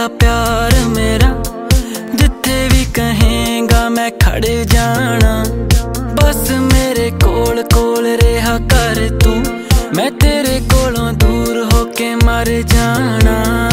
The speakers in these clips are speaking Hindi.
प्यार मेरा, जिथे भी कहेगा मैं खड़ जाना। बस मेरे कोल कोल रहा कर तू, मैं तेरे कोलों दूर होके मर जाना।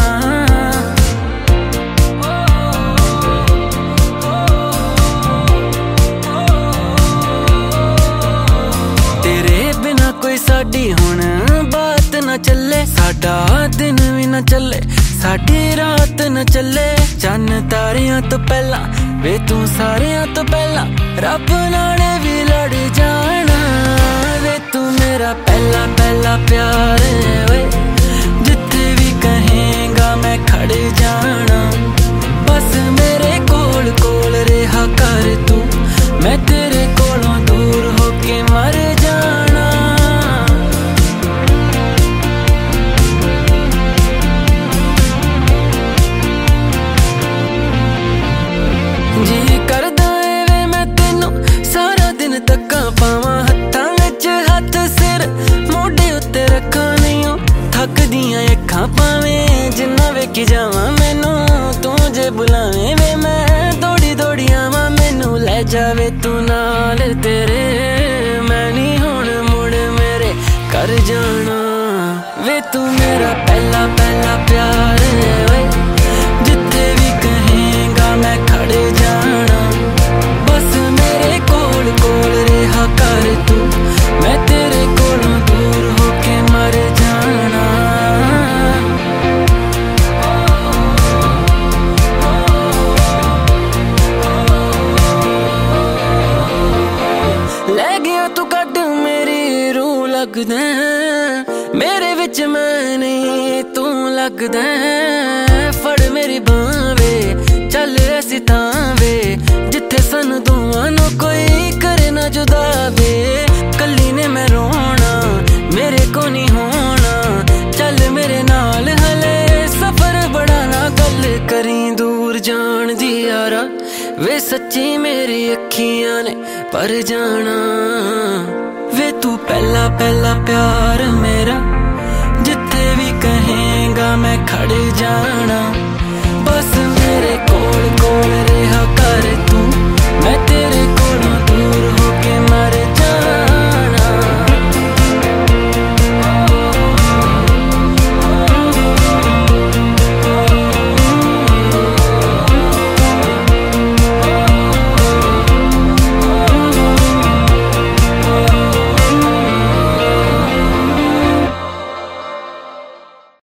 तेरे बिना कोई साडी हुण बात ना चले, साडा दिन भी ना चले, साडी रात न चले। चन्न तारियां तो पहला वे तू सारियां तो पहला, रब नाले भी लड़ जाना। वे तू मेरा पहला पहला प्यार वे, जिथे भी कहेगा मैं खड़ जाना। बस मेरे कोल कोल रहा कर तू, मैं तेरे कोलों दूर होके मर जाना। जी करदा ए वे मैं तेनू सारा दिन तक्का पावां, हत्थां विच हत्थ सिर मोढे उत्ते रखां। नहीं थक दियां अखां पावें जिन्ना वेखी जावां मैनू, तू जे बुलावें वे मैं दौड़ी दौड़ी आवां। मैनू लै जावे तू नाल तेरे, मैं नी हुण मुड़ मेरे कर जाना। वे तू मेरा पहला पहला प्यार वे, जिथे भी कहेगा मैं खड़ जाना। बस मेरे कोल कोल रहा कर तू, मैं तेरे कोलों दूर होके मर जाना। ले गया तू कद मेरी रूह लगदा, मेरे विच मैं नहीं तू लगदा। फड़ मेरी बांवे चल ऐसी तावे, जिथे सन दोवां कोई करे ना जुदा वे। कली ने मैं रोना मेरे को नहीं होना, चल मेरे नाल हले सफर बड़ा ना। गल करी दूर जान दी यारा, वे सच्ची मेरी अखियां ने पर जाना। वे तू पहला पहला प्यार मेरा, जिथे भी कहेगा मैं खड़ जाना। बस मेरे कोल कोल रहा कर तू, मैं तेरे